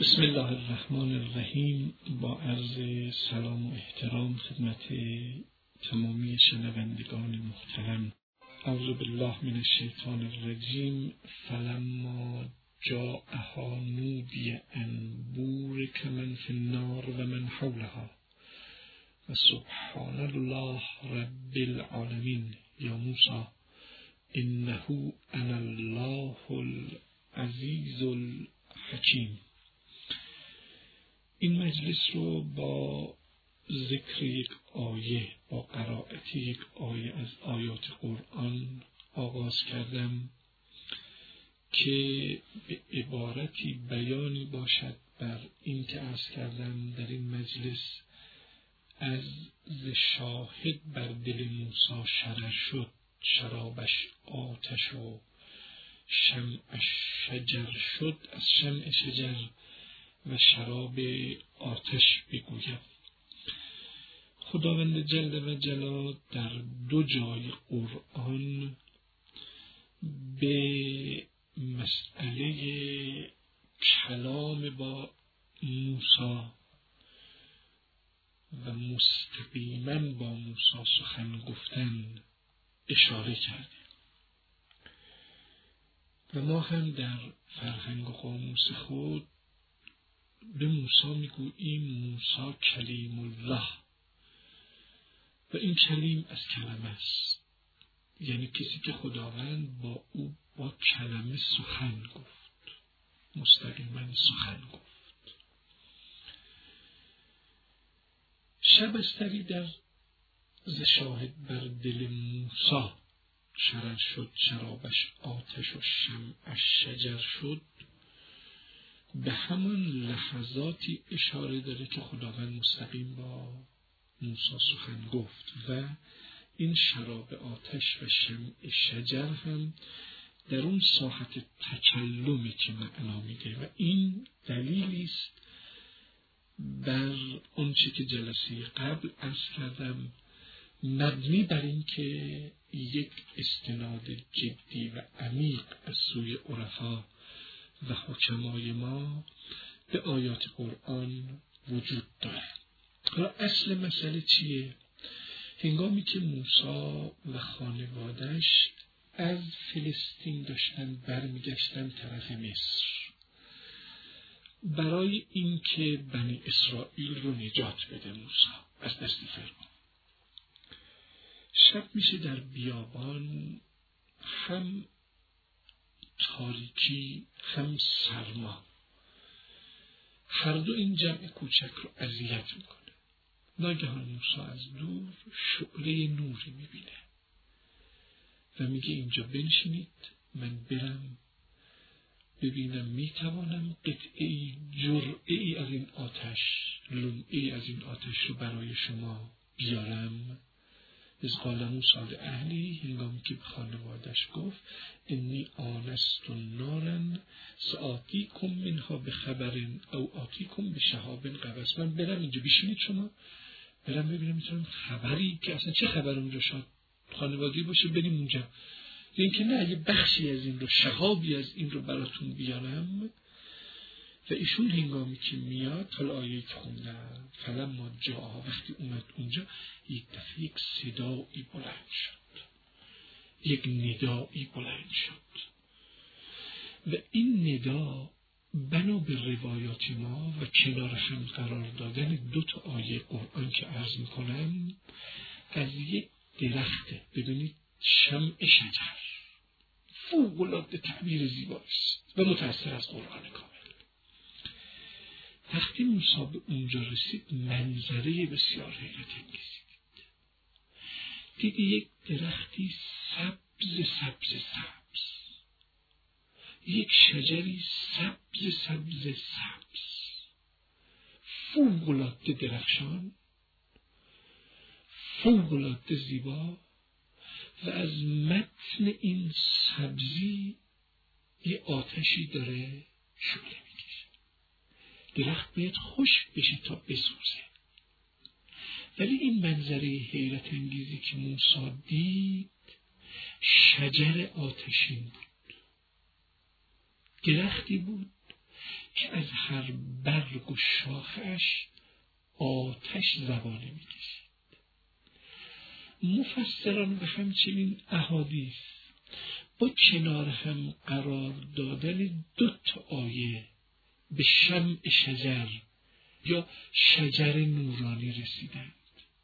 بسم الله الرحمن الرحیم. با عرض سلام و احترام خدمت تمامی شنوندگان محترم. اعوذ بالله من الشیطان الرجیم. فلما جاءها نودی ان بورک من فی النار و من حولها و سبحان الله رب العالمین. یا موسی انه انا الله العزیز الحکیم. این مجلس رو با ذکر یک آیه، با قرائت یک آیه از آیات قرآن آغاز کردم که به عبارتی بیانی باشد بر این که عرض کردم در این مجلس از شاهد بر دل موسی شرر شد، شرابش آتش و شمعش شجر شد، از شمع شجر و شراب آتش بگویم. خداوند جل و جلال در دو جای قرآن به مسئله کلام با موسی و مستقیما با موسی سخن گفتن اشاره کرده و ما هم در فرهنگ و قاموس خود به موسی میگوییم موسی کلیم الله و این کلیم از کلمه است، یعنی کسی که خداوند با او با کلمه سخن گفت، مستقیما سخن گفت. شبستری در ز شاهد بر دل موسی شرر شد، شرابش آتش و شمعش شجر شد، به همان لحظاتی اشاره داره که خداوند مستقیم با موسی سخن گفت و این شراب آتش و شمع شجر هم در اون ساحت تکلمی که معنا میده و این دلیلی است بر اونچه که جلسه قبل عرض کردم، مبنی بر این که یک استناد جدی و عمیق از سوی عرفا و حکمای ما به آیات قرآن وجود داره. حالا اصل مسئله چیه؟ هنگامی که موسی و خانوادش از فلسطین داشتن برمیگشتن طرف مصر برای اینکه بنی اسرائیل رو نجات بده موسی از دست فرعون، شب میشه در بیابان، هم تاریکی هم سرما، هر دو این جمع کوچک رو اذیت میکنه. ناگهان موسی از دور شعله نوری میبینه و میگه اینجا بنشینید، من برم ببینم میتوانم قطعی جرعی از این آتش، لمعی از این آتش رو برای شما بیارم. از قال موسی لأهله، هنگامی که به خانوادش گفت انی آنست نارا سآتیکم منها بخبر او آتیکم بشهاب قبس. من برم اینجا بشینید، شما برم ببینم میتونم خبری که اصلا چه خبر اونجا شد خانوادی باشه بریم اونجا، این که نه یه بخشی از این رو، شهابی از این رو براتون بیارم. و ایشون هنگامی که میاد، حالا آیه که خوندم فلما جاء، وقتی اومد اونجا یک دفعه یک صدایی بلند شد، یک ندایی بلند شد و این ندا بنا به روایات ما و کنار هم قرار دادن دو تا آیه قرآن که عرض میکنم از یک درخته. ببینید شمع شجر، فوق‌العاده تعبیر زیباست و متأثر از قرآن کامل. وقتی موسی به اونجا رسید منظره بسیار حیرت انگیزی دید. یک درختی سبز سبز سبز، یک شجری سبز سبز سبز، فوق‌العاده درخشان، فوق‌العاده زیبا و از متن این سبزی یه آتشی داره شعله میکشه. درخت باید خشک بشه تا بسوزه، ولی این منظره حیرت انگیزی که موسی دید شجر آتشین بود، درختی بود که از هر برگ و شاخش آتش زبانه میکشید. مفسران و همچنین احادیث با کنار هم قرار دادن 2 آیه به شمع شجر یا شجر نورانی رسیدند.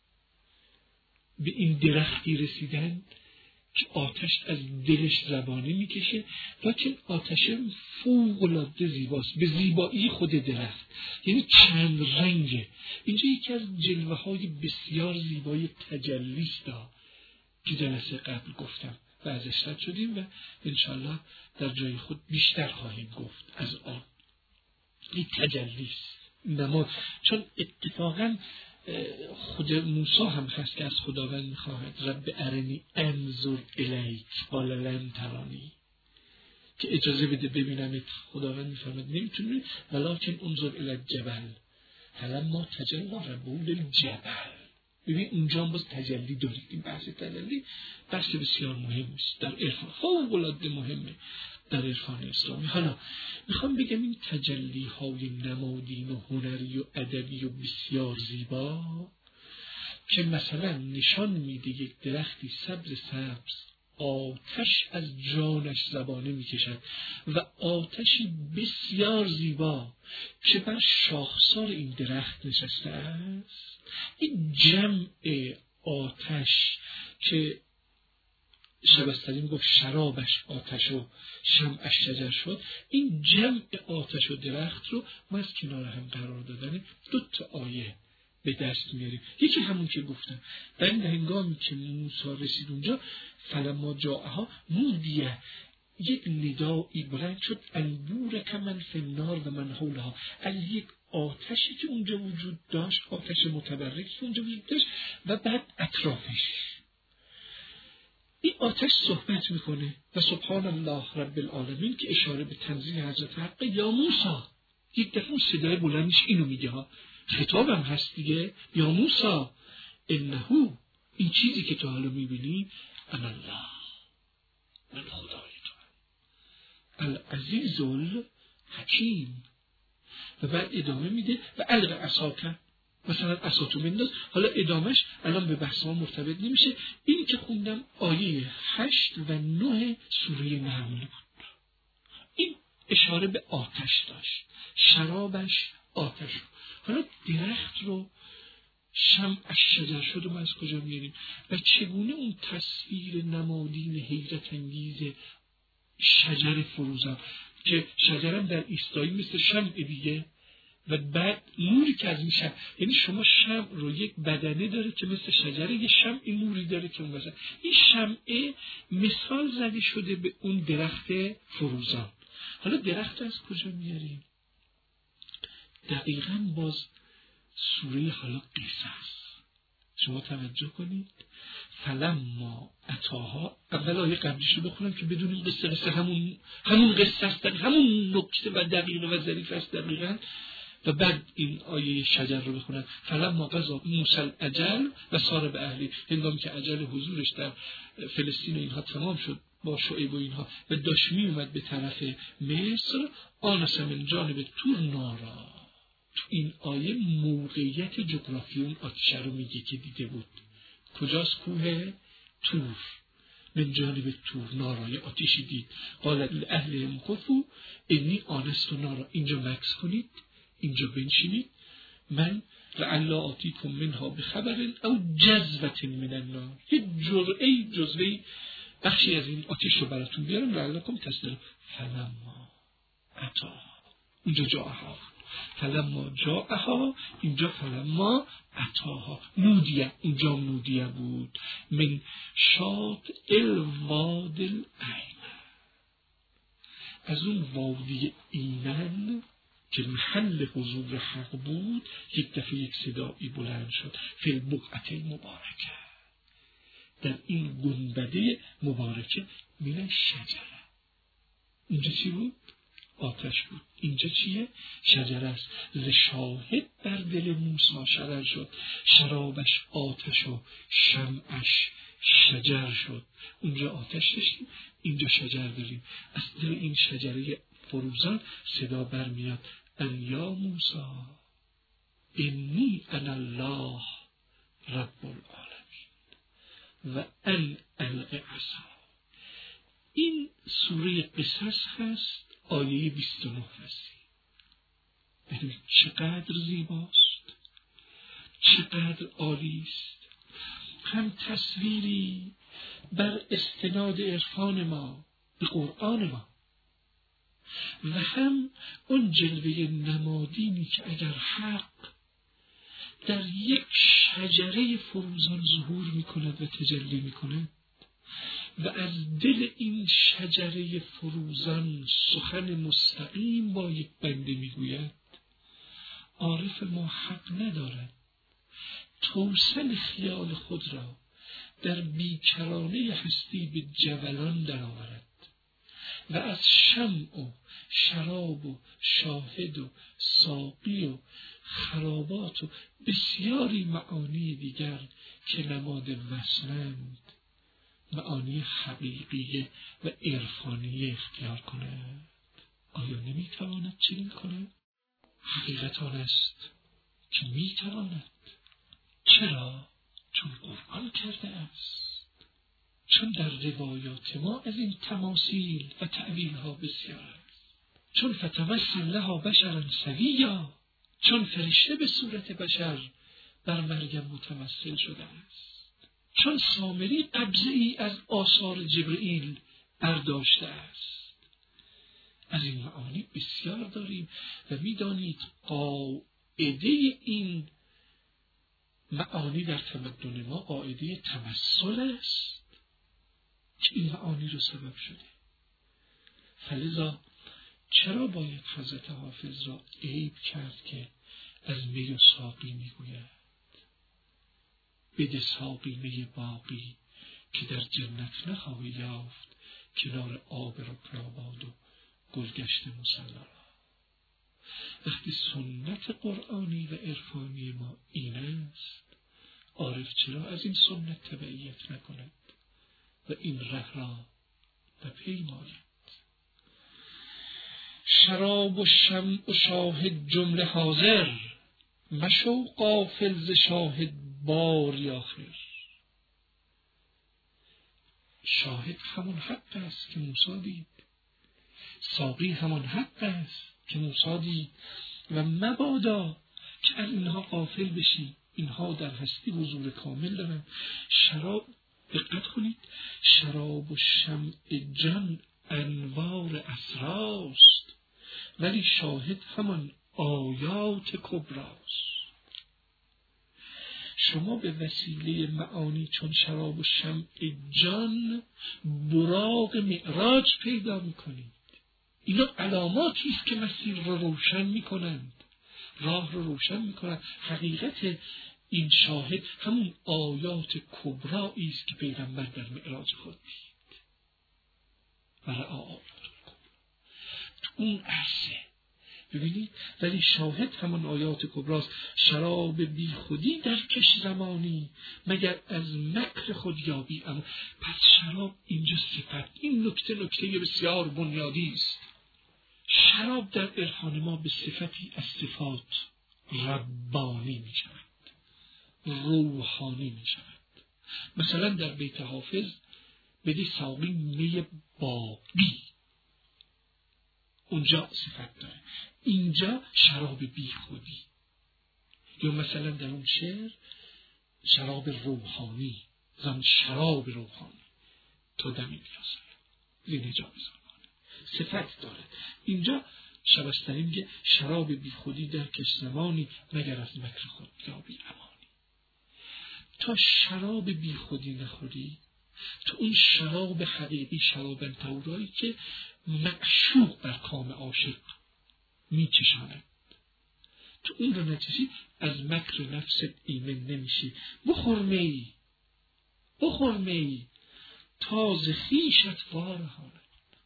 به این درختی رسیدند که آتش از دلش زبانه میکشه، لیکن آتش فوق‌العاده زیباست، به زیبایی خود درخت، یعنی چند رنگه. اینجا یکی از جلوه های بسیار زیبای تجلیست که جلسه قبل گفتم و ازش رد شدیم و انشالله در جای خود بیشتر خواهیم گفت از آن. این تجلیست، نماز. چون اتفاقا خود موسی هم هست که از خداوند میخواهد رب ارنی انظر الیک قال لن ترانی، که اجازه بده ببینم. خداوند میفرماید نمیتونی، ولکن انظر الی الجبل فلما تجلی ربه للجبل. ببین اونجا هم باز تجلی دارید. این بحث تجلی بحث بسیار مهم است در عرفان، فوق‌العاده مهمه در عرفان اسلامی. حالا میخوام بگم این تجلی های نمادین و هنری و ادبی و بسیار زیبا که مثلا نشان میده یک درختی سبز آتش از جانش زبانه میکشد و آتشی بسیار زیبا که بر شاخسار این درخت نشسته است. این جمع آتش که شبسترین گفت شرابش آتش و شمعش شجر شد، این جمع آتش و درخت رو ما از کنار هم قرار دادن 2 آیه به دست میاریم. یکی همون که گفتم در این هنگامی که موسی رسید اونجا، فلما جاءها نودیه، یک ندایی بلند شد انبورک من فی النار و من حولها، از یک آتشی که اونجا وجود داشت، آتش متبرکی که اونجا وجود داشت و بعد اطرافش. این آتش صحبت میکنه و سبحان الله رب العالمین که اشاره به تنزیه حضرت حق، یا موسی. یک دفعه صدای بلندش اینو میگه ها، خطابم هست دیگه، یا موسی انهو، این چیزی که تو حالا میبینی، انا الله، من خدای تو العزیز الحکیم. و بعد ادامه میده و الق عصاک، مثلا عصاتو بنداز. حالا ادامش الان به بحث ما مرتبط نمیشه. این که خوندم آیه 8 و 9 سوره نحل بود. این اشاره به آتش داشت، شرابش آتش. حالا درخت رو شمعش شجر شد و ما از کجا میاریم و چگونه اون تصویر نمادین حیرت انگیز شجر فروزم که شجرم در ایستایی مثل شمع دیگه و بعد نوری که از این شمع، یعنی شما شمع رو یک بدنه داره که مثل شجره، یه شمع نوری داره که اون واسه این شمعه مثال زده شده به اون درخت فروزان. حالا درخت از کجا میاریم؟ دقیقاً باز سوره حالا قصص شما توجه کنید. فلما اتاها، اول آیه قبلیش رو بخونم که بدونیم قصه همون قصه است، همون نکته و دقیقه و ظریف است دقیقاً. و بعد این آیه شجر رو بخونم. فلما قضا موسی الاجل و سار به اهلی، هنگامی که اجل حضورش در فلسطین و اینها تمام شد با شعیب و اینها و داشت می اومد به طرف مصر، آنس من جانب تور نارا. تو این آیه موقعیت جغرافی اون آتش رو میگه که دیده بود. کجاست؟ کوه تور. من جانب تور نارای آتشی دید. قال اهل مکفو انی آنست نارا. اینجا مکس کنید، اینجا بنشینید. من لعل آتیکم منها بخبر او جذوة من النار، یه جزوه بخشی از این آتش رو براتون بیارم لعلکم تسلمون. فلما اتا، اونجا جاها فلما جاءها، اینجا فلما اتاها. نودیه، اونجا نودیه بود. من شاط الواد الایمن، از اون وادی ایمن که محل حضور حق بود، یک دفعه یک صدایی بلند شد. فی البقعة المبارکه، در این گنبده مبارکه. من الشجره، اینجا چی بود؟ آتش بود. اینجا چیه؟ شجر است. شاهد بر دل موسی شرر شد، شرابش آتش و شمعش شجر شد. اونجا آتش داشتیم، اینجا شجر داریم. از دل این شجره فروزان صدا برمیاد ان یا موسی انی انا الله رب العالمین و ان الق عصا. این سوره قصص هست، آیه 29 هست. ببینید چقدر زیباست، چقدر عالی است. هم تصویری بر استناد عرفان ما به قرآن ما و هم اون جلوه نمادینی که اگر حق در یک شجره فروزان ظهور می کند و تجلی می کند و از دل این شجره فروزان سخن مستقیم با یک بنده می گوید، عارف ما حق ندارد توسن خیال خود را در بیکرانه هستی به جولان درآورد و از شمع و شراب و شاهد و ساقی و خرابات و بسیاری معانی دیگر که نماد وصلند معانی حقیقی و عرفانی اختیار کند. آیا نمیتواند چنین کند؟ حقیقت آن است که میتواند. چرا؟ چون قرآن کرده است، چون در روایات ما از این تماثیل و تعبیل ها بسیار است، چون فتمثل لها بشرا سویا، چون فرشته به صورت بشر بر مریم متمثل شده است، چون سامری قبضه ای از آثار جبرئیل برداشته است. از این معانی بسیار داریم و میدانید قاعده این معانی در تمدن ما قاعده تمثل است که این معانی رو سبب شده. فلذا چرا باید حضرت حافظ را عیب کرد که از می و ساقی میگوید بده ساقی می باقی که در جنت نخواهی یافت کنار آب رکناباد و گلگشت مصلا. وقتی سنت قرآنی و عرفانی ما این است، عارف چرا از این سنت تبعیت نکند و این ره را بپیماید؟ شراب و شمع و شاهد جمله حاضر، مشو غافل ز شاهد باری آخر. شاهد همون حق است که موسی دید، ساقی همون حق است که موسی دید و مبادا که از اینها غافل بشی. اینها در هستی حضور کامل دارن. شراب، دقت کنید، شراب و شمع جان انوار اسراست، ولی شاهد همان آیات کبراست. شما به وسیله معانی چون شراب و شمع جان براق معراج پیدا میکنید. اینا علاماتی است که مسیر رو روشن میکنند، راه رو روشن میکنند. حقیقت این شاهد همون آیات کبرایی است که پیغمبر در معراج خود دید و رأى آیات کبرا تو اون عرصه. ببینید، ولی شاهد همون آیات کبراست. شراب بی خودی در کش زمانی مگر از مکر خود یابی. اما پس شراب اینجا صفت، این نکته بسیار بنیادی است. شراب در عرفان ما به صفتی از صفات ربانی می شود، روحانی می شود. مثلا در بیت حافظ بده ساقی می باقی، اونجا صفت داره، اینجا شراب بی خودی. یا مثلا در اون شعر شراب روحانی، زن شراب روحانی تا دمی میرسه زین جا بزنانه، صفت داره. اینجا شبستری میگه شراب بی خودی در کش زمانی مگر از مکر خود یابی امانی. تا شراب بی خودی نخوری، تو اون شراب حقیقی، شراب تورایی که معشوق بر کام عاشق میچشاند، تو اون رو نچشی از مکر نفست ایمن نمیشی. بخور می تاز خویشت وارهاند،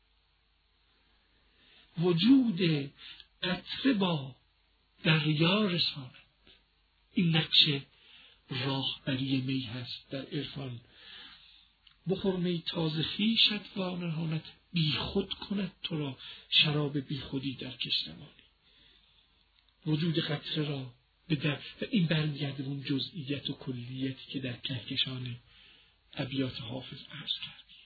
وجود قطره با دریا رساند. این نقش راهبری می هست در عرفان. بخور می تاز خویشت وارهاند، بی خود کند تو را شراب بی خودی در کش نمانی. وجود قطره را به در و این برمیگرده اون جزئیت و کلیتی که در کهکشان ابیات حافظ عرض کردیم.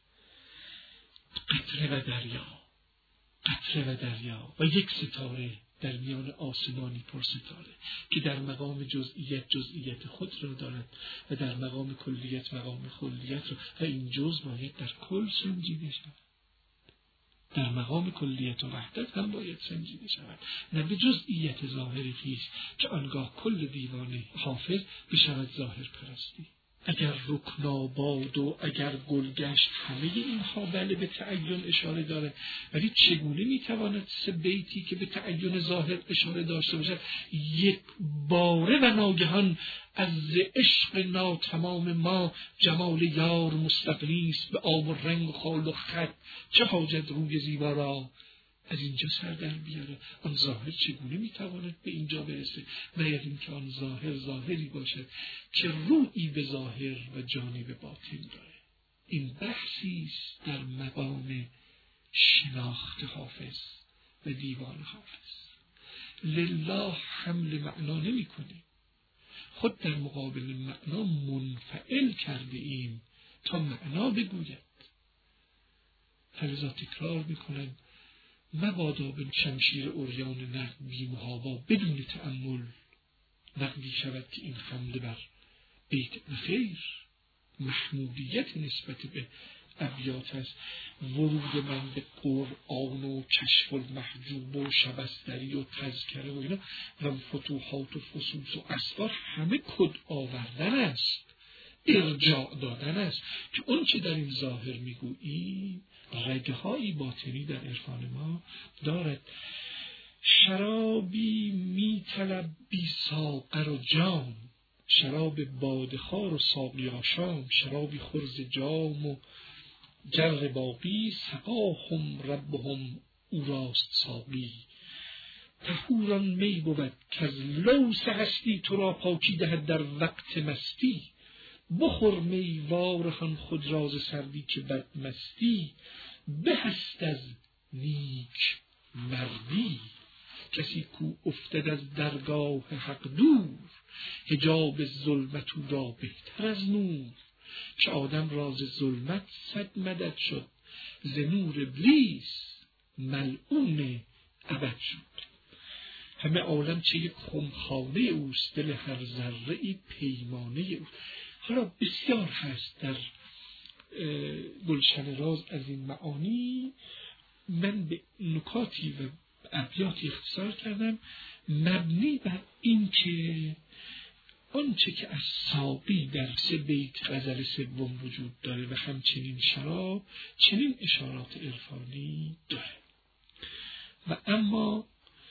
قطره و دریا و یک ستاره در میان آسمانی پر ستاره که در مقام جزئیت خود را دارد و در مقام کلیت مقام کلیت را، و این جز باید در کل سنجیده شود. در مقام کلیت و وحدت هم باید سنجیده شود، نه به جزئیت ظاهری خویش که آنگاه کل دیوان حافظ بشود ظاهر پرستی. اگر رکناباد و اگر گلگشت همه اینها بله به تعین اشاره داره، ولی چگونه میتواند سه بیتی که به تعین ظاهر اشاره داشته باشد یک باره و ناگهان از عشق ناتمام ما جمال یار مستغنیست به آب و رنگ و خال و خط، چه حاجت روی زیبا را از اینجا سر در بیاره؟ آن ظاهر چگونه میتواند به اینجا برسه؟ باید این که آن ظاهر ظاهری باشد که رویی به ظاهر و جانی به باطن داره. این بحثیست در مقام شناخت حافظ و دیوان حافظ. لله حمل معنا نمی کنیم، خود در مقابل معنا منفعل کرده ایم تا معنا بگوید. فلذا تکرار میکنم مبادا به شمشیر عریان نقد بی محابا بدون تأمل نقدی شود که این خمده بر بیت بخیر محمودیت نسبت به ابیات است. ورود من به قرآن و کشف المحجوب و شبستری و تذکره و اینا و فتوحات و فصوص و اسرار همه کد آوردن است، ارجاع دادن است که اون چه در این ظاهر میگوییم رگهایی باطنی در عرفان ما دارد. شرابی میطلب بی ساغر و جام، شراب بادخوار و ساقی آشام، شرابی خرز جام و جر باقی، سقاهم ربهم او راست ساقی. طهوران می بود که از لوث هستی تو را پاکی دهد در وقت مستی. بخور می وارهان خود راز سردی که بد مستی. بهست از نیک مردی کسی کو افتد از درگاه حق دور. حجاب ظلمت او را بهتر از نور، که آدم راز ظلمت 100 مدد شد. ز نور ابلیس ملعون ابد شد. همه عالم چه یک خمخانه اوست، دل هر ذره ای پیمانه اوست. حالا بسیار هست در گلشن راز از این معانی. من به نکاتی و ابیاتی اختصار کردم مبنی بر این که آنچه که از ساقی در 3 بیت غزل سوم وجود داره و همچنین شراب چنین اشارات عرفانی داره. و اما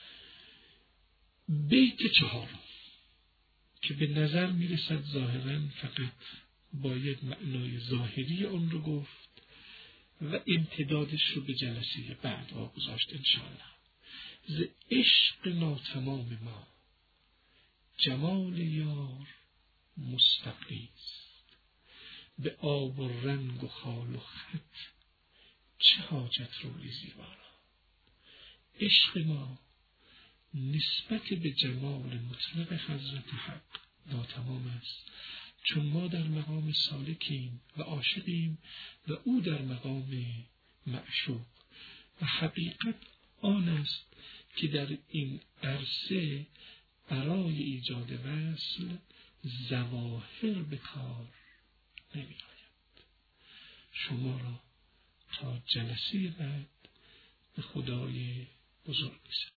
بیت 4 که به نظر میرسد ظاهراً فقط باید معنای ظاهری اون رو گفت و امتدادش رو به جلسه بعد واگذاشت انشاءالله. ز عشق ناتمام ما جمال یار مستغنیست، به آب و رنگ و خال و خط چه حاجت روی زیبا را. عشق ما نسبت به جمال مطلق حضرت حق ناتمام است، چون ما در مقام سالکیم و عاشقیم و او در مقام معشوق. و حقیقت آن است که در این عرصه برای ایجاد وصل ظواهر به کار نمی آید. شما را تا جلسه بعد به خدای بزرگ